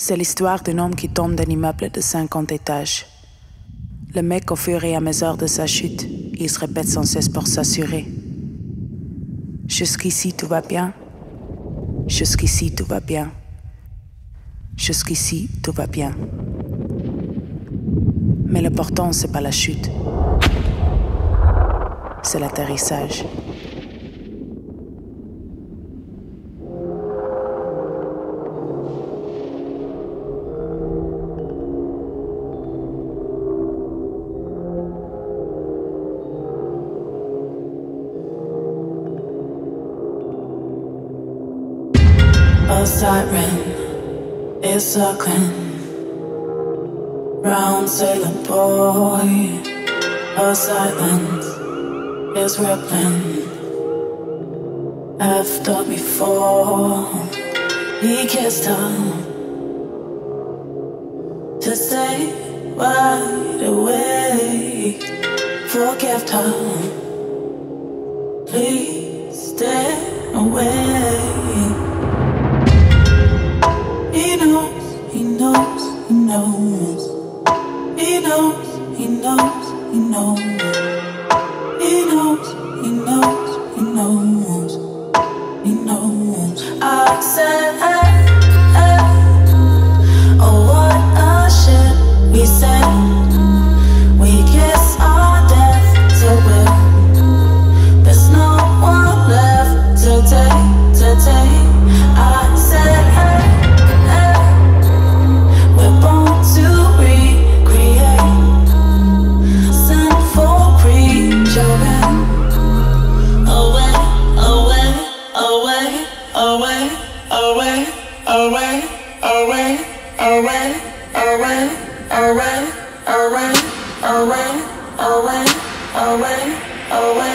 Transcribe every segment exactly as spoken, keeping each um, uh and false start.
C'est l'histoire d'un homme qui tombe d'un immeuble de cinquante étages. Le mec, au fur et à mesure de sa chute, il se répète sans cesse pour s'assurer. Jusqu'ici, tout va bien. Jusqu'ici, tout va bien. Jusqu'ici, tout va bien. Mais l'important, c'est pas la chute. C'est l'atterrissage. A siren is circling round Sailor Boy. A silence is rippling after before he kissed her to stay right away. Forgive her, please stay away. He knows, he knows, he knows. He knows, he knows, he knows. He knows, he knows, he knows. He knows. I said, hey, hey. Oh, what a shit we said. We kiss our death till we're there's no one left to take, to take. I said, hey.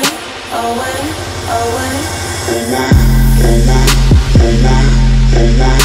Away, away, away, away, away.